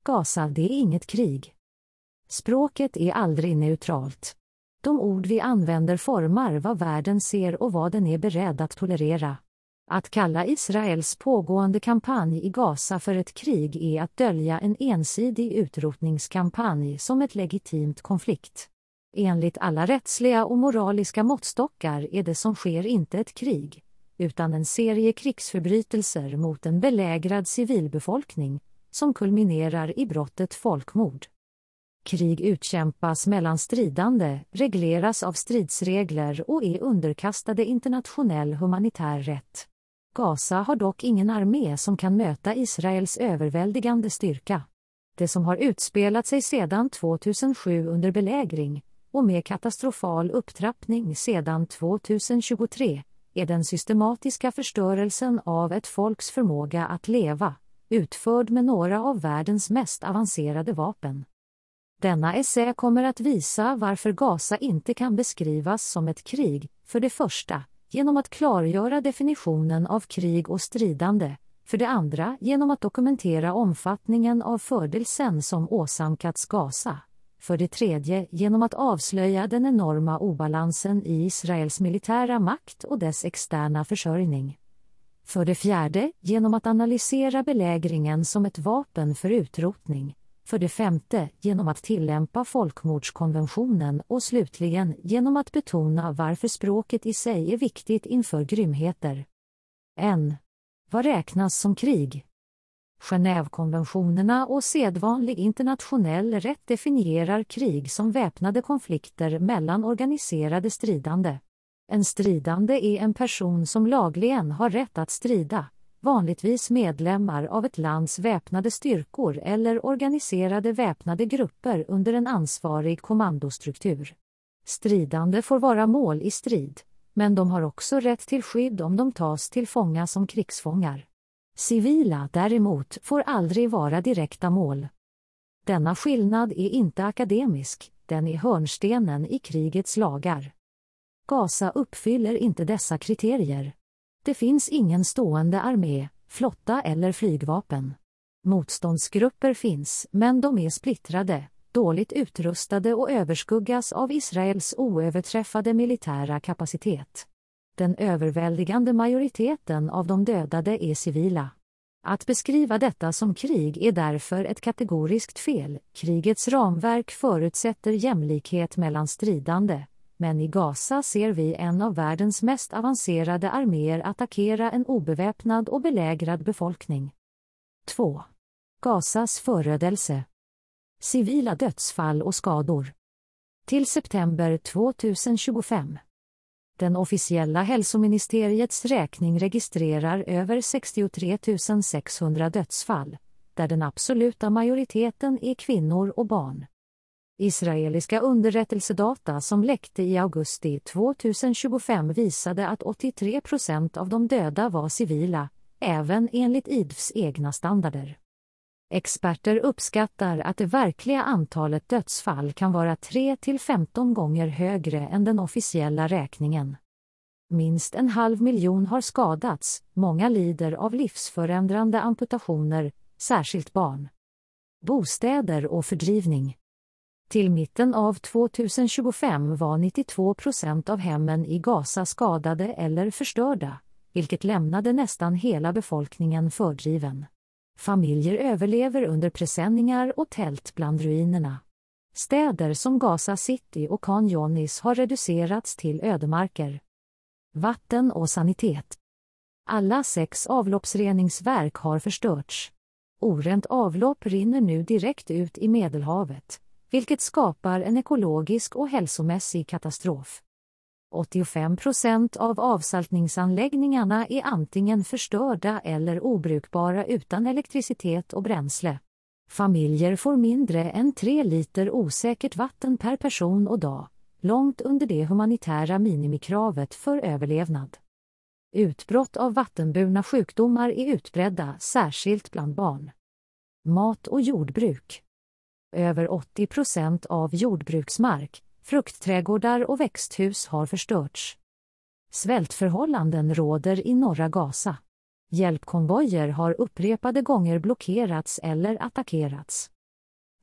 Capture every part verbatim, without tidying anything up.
Gaza, det är inget krig. Språket är aldrig neutralt. De ord vi använder formar vad världen ser och vad den är beredd att tolerera. Att kalla Israels pågående kampanj i Gaza för ett krig är att dölja en ensidig utrotningskampanj som ett legitimt konflikt. Enligt alla rättsliga och moraliska måttstockar är det som sker inte ett krig, utan en serie krigsförbrytelser mot en belägrad civilbefolkning, som kulminerar i brottet folkmord. Krig utkämpas mellan stridande, regleras av stridsregler och är underkastade internationell humanitär rätt. Gaza har dock ingen armé som kan möta Israels överväldigande styrka. Det som har utspelat sig sedan tvåtusensju under belägring, och med katastrofal upptrappning sedan tvåtusentjugotre, är den systematiska förstörelsen av ett folks förmåga att leva, utförd med några av världens mest avancerade vapen. Denna essä kommer att visa varför Gaza inte kan beskrivas som ett krig, för det första, genom att klargöra definitionen av krig och stridande, för det andra genom att dokumentera omfattningen av födelsen som åsamkats Gaza, för det tredje genom att avslöja den enorma obalansen i Israels militära makt och dess externa försörjning. För det fjärde genom att analysera belägringen som ett vapen för utrotning, för det femte genom att tillämpa folkmordskonventionen och slutligen genom att betona varför språket i sig är viktigt inför grymheter. en. Vad räknas som krig? Genèvekonventionerna och sedvanlig internationell rätt definierar krig som väpnade konflikter mellan organiserade stridande. En stridande är en person som lagligen har rätt att strida, vanligtvis medlemmar av ett lands väpnade styrkor eller organiserade väpnade grupper under en ansvarig kommandostruktur. Stridande får vara mål i strid, men de har också rätt till skydd om de tas till fånga som krigsfångar. Civila däremot får aldrig vara direkta mål. Denna skillnad är inte akademisk, den är hörnstenen i krigets lagar. Gaza uppfyller inte dessa kriterier. Det finns ingen stående armé, flotta eller flygvapen. Motståndsgrupper finns, men de är splittrade, dåligt utrustade och överskuggas av Israels oöverträffade militära kapacitet. Den överväldigande majoriteten av de dödade är civila. Att beskriva detta som krig är därför ett kategoriskt fel. Krigets ramverk förutsätter jämlikhet mellan stridande, men i Gaza ser vi en av världens mest avancerade arméer attackera en obeväpnad och belägrad befolkning. två. Gazas förödelse. Civila dödsfall och skador. Till september tjugohundratjugofem. Den officiella hälsoministeriets räkning registrerar över sextiotre tusen sexhundra dödsfall, där den absoluta majoriteten är kvinnor och barn. Israeliska underrättelsedata som läckte i augusti tjugohundratjugofem visade att åttiotre procent av de döda var civila, även enligt I D F:s egna standarder. Experter uppskattar att det verkliga antalet dödsfall kan vara tre till femton gånger högre än den officiella räkningen. Minst en halv miljon har skadats, många lider av livsförändrande amputationer, särskilt barn. Bostäder och fördrivning. Till mitten av tjugohundratjugofem var nittiotvå procent av hemmen i Gaza skadade eller förstörda, vilket lämnade nästan hela befolkningen fördriven. Familjer överlever under presenningar och tält bland ruinerna. Städer som Gaza City och Khan Younis har reducerats till ödemarker. Vatten och sanitet. Alla sex avloppsreningsverk har förstörts. Orent avlopp rinner nu direkt ut i Medelhavet, vilket skapar en ekologisk och hälsomässig katastrof. åttiofem procent av avsaltningsanläggningarna är antingen förstörda eller obrukbara utan elektricitet och bränsle. Familjer får mindre än tre liter osäkert vatten per person och dag, långt under det humanitära minimikravet för överlevnad. Utbrott av vattenburna sjukdomar är utbredda, särskilt bland barn. Mat och jordbruk. Över åttio procent av jordbruksmark, fruktträdgårdar och växthus har förstörts. Svältförhållanden råder i norra Gaza. Hjälpkonvojer har upprepade gånger blockerats eller attackerats.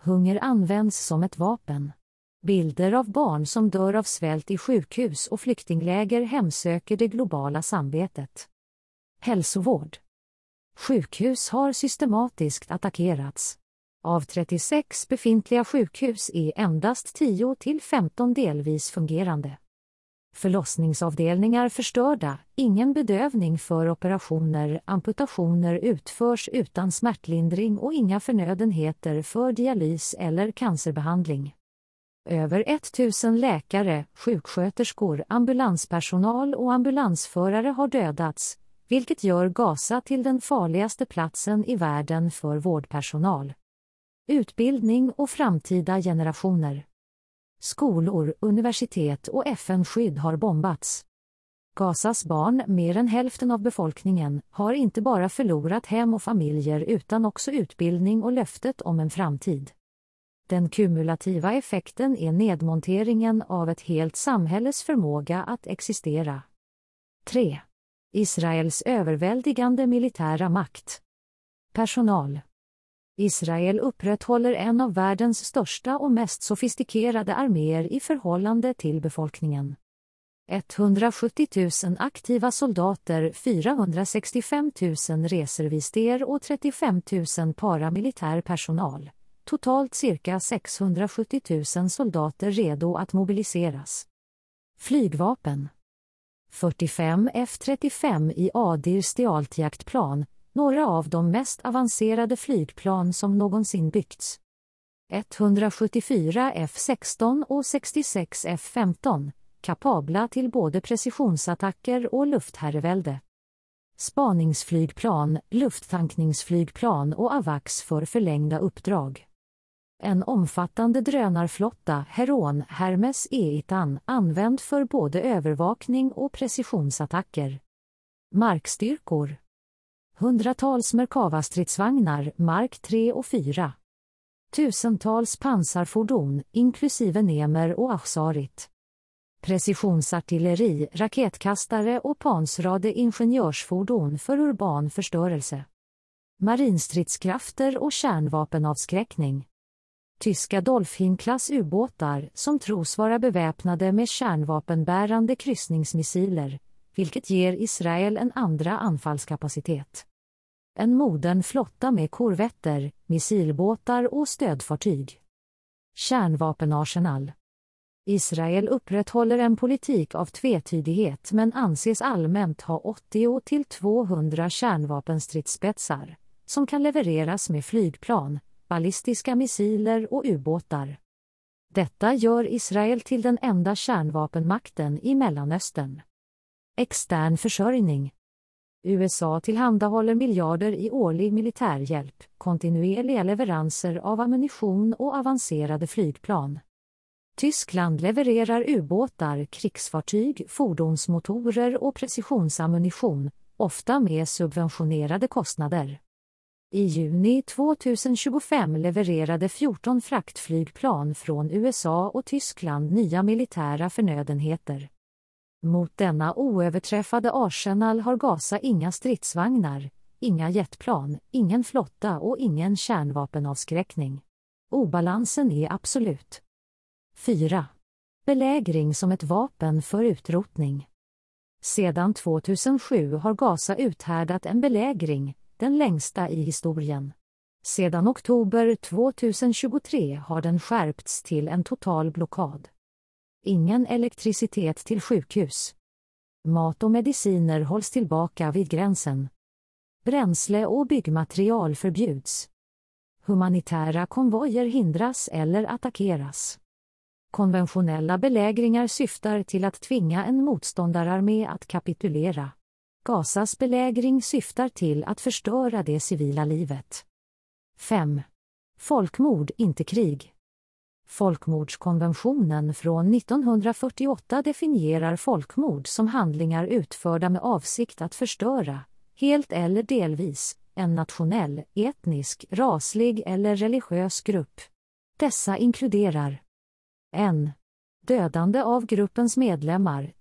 Hunger används som ett vapen. Bilder av barn som dör av svält i sjukhus och flyktingläger hemsöker det globala samvetet. Hälsovård. Sjukhus har systematiskt attackerats. Av trettiosex befintliga sjukhus är endast tio till femton delvis fungerande. Förlossningsavdelningar förstörda, ingen bedövning för operationer, amputationer utförs utan smärtlindring och inga förnödenheter för dialys eller cancerbehandling. Över tusen läkare, sjuksköterskor, ambulanspersonal och ambulansförare har dödats, vilket gör Gaza till den farligaste platsen i världen för vårdpersonal. Utbildning och framtida generationer. Skolor, universitet och F N-skydd har bombats. Gazas barn, mer än hälften av befolkningen, har inte bara förlorat hem och familjer utan också utbildning och löftet om en framtid. Den kumulativa effekten är nedmonteringen av ett helt samhälles förmåga att existera. tre. Israels överväldigande militära makt. Personal. Israel upprätthåller en av världens största och mest sofistikerade arméer i förhållande till befolkningen. etthundrasjuttio tusen aktiva soldater, fyrahundrasextiofem tusen reservister och trettiofem tusen paramilitär personal. Totalt cirka sexhundrasjuttio tusen soldater redo att mobiliseras. Flygvapen. fyrtiofem F trettiofem i Adir Stealth-jaktplan, några av de mest avancerade flygplan som någonsin byggts. etthundrasjuttiofyra F sexton och sextiosex F femton, kapabla till både precisionsattacker och luftherrevälde. Spaningsflygplan, lufttankningsflygplan och AWACS för förlängda uppdrag. En omfattande drönarflotta, Heron Hermes Eitan, använd för både övervakning och precisionsattacker. Markstyrkor. Hundratals Merkava-stridsvagnar, Mark tre och fyra. Tusentals pansarfordon, inklusive Nemer och Achsarit. Precisionsartilleri, raketkastare och pansrade ingenjörsfordon för urban förstörelse. Marinstridskrafter och kärnvapenavskräckning. Tyska Dolphin-klass ubåtar som tros vara beväpnade med kärnvapenbärande kryssningsmissiler, vilket ger Israel en andra anfallskapacitet. En modern flotta med korvetter, missilbåtar och stödfartyg. Kärnvapenarsenal. Israel upprätthåller en politik av tvetydighet men anses allmänt ha åttio till tvåhundra kärnvapenstridsspetsar, som kan levereras med flygplan, ballistiska missiler och ubåtar. Detta gör Israel till den enda kärnvapenmakten i Mellanöstern. Extern försörjning. U S A tillhandahåller miljarder i årlig militärhjälp, kontinuerliga leveranser av ammunition och avancerade flygplan. Tyskland levererar ubåtar, krigsfartyg, fordonsmotorer och precisionsammunition, ofta med subventionerade kostnader. I juni tjugohundratjugofem levererade fjorton fraktflygplan från U S A och Tyskland nya militära förnödenheter. Mot denna oöverträffade arsenal har Gaza inga stridsvagnar, inga jetplan, ingen flotta och ingen kärnvapenavskräckning. Obalansen är absolut. fyra. Belägring som ett vapen för utrotning. Sedan tvåtusensju har Gaza uthärdat en belägring, den längsta i historien. Sedan oktober tjugohundratjugotre har den skärpts till en total blockad. Ingen elektricitet till sjukhus. Mat och mediciner hålls tillbaka vid gränsen. Bränsle och byggmaterial förbjuds. Humanitära konvojer hindras eller attackeras. Konventionella belägringar syftar till att tvinga en motståndararmé att kapitulera. Gazas belägring syftar till att förstöra det civila livet. fem. Folkmord, inte krig. Folkmordskonventionen från nittonhundrafyrtioåtta definierar folkmord som handlingar utförda med avsikt att förstöra, helt eller delvis, en nationell, etnisk, raslig eller religiös grupp. Dessa inkluderar en. Dödande av gruppens medlemmar,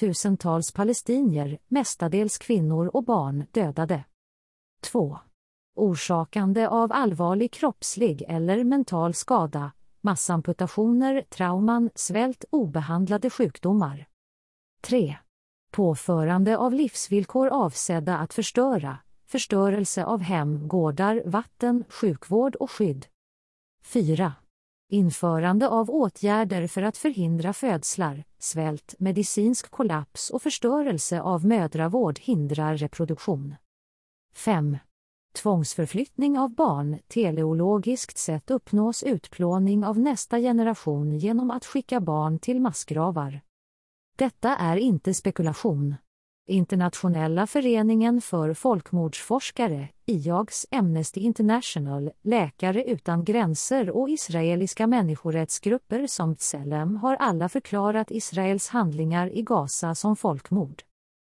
tiotusentals palestinier, mestadels kvinnor och barn, dödade. två. orsakande av allvarlig kroppslig eller mental skada, massamputationer, trauman, svält, obehandlade sjukdomar. tre. Påförande av livsvillkor avsedda att förstöra, förstörelse av hem, gårdar, vatten, sjukvård och skydd. fyra. Införande av åtgärder för att förhindra födslar, svält, medicinsk kollaps och förstörelse av mödravård hindrar reproduktion. fem. Tvångsförflyttning av barn, teleologiskt sett uppnås utplåning av nästa generation genom att skicka barn till massgravar. Detta är inte spekulation. Internationella föreningen för folkmordsforskare, I A G:s, Amnesty International, Läkare utan gränser och israeliska människorättsgrupper som Tselem har alla förklarat Israels handlingar i Gaza som folkmord.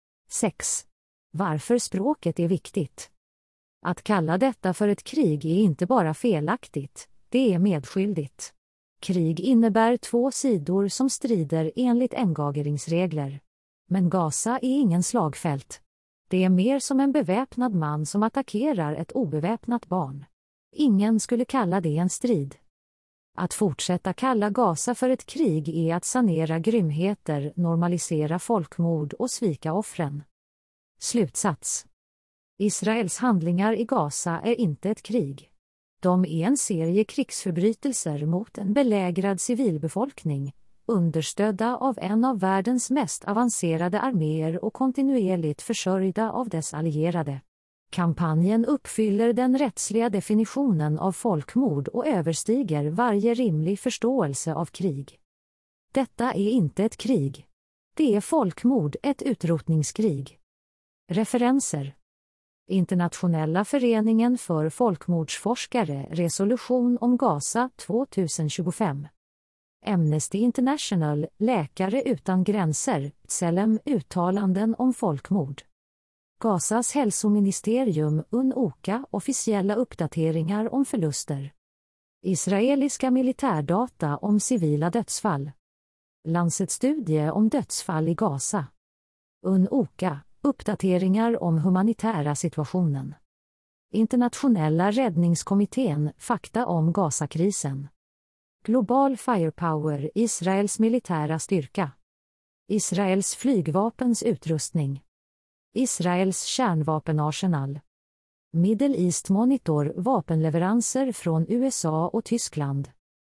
sex. Varför språket är viktigt. Att kalla detta för ett krig är inte bara felaktigt, det är medskyldigt. Krig innebär två sidor som strider enligt engageringsregler. Men Gaza är ingen slagfält. Det är mer som en beväpnad man som attackerar ett obeväpnat barn. Ingen skulle kalla det en strid. Att fortsätta kalla Gaza för ett krig är att sanera grymheter, normalisera folkmord och svika offren. Slutsats. Israels handlingar i Gaza är inte ett krig. De är en serie krigsförbrytelser mot en belägrad civilbefolkning, understödda av en av världens mest avancerade arméer och kontinuerligt försörjda av dess allierade. Kampanjen uppfyller den rättsliga definitionen av folkmord och överstiger varje rimlig förståelse av krig. Detta är inte ett krig. Det är folkmord, ett utrotningskrig. Referenser: Internationella föreningen för folkmordsforskare, resolution om Gaza tjugohundratjugofem. Amnesty International, Läkare utan gränser, Tselem, uttalanden om folkmord. Gazas hälsoministerium, UNOKA, officiella uppdateringar om förluster. Israeliska militärdata om civila dödsfall. Lancet-studie om dödsfall i Gaza. UNOKA, uppdateringar om humanitära situationen. Internationella räddningskommittén, fakta om Gazakrisen. Global Firepower, Israels militära styrka. Israels flygvapens utrustning. Israels kärnvapenarsenal. Middle East Monitor, vapenleveranser från U S A och Tyskland.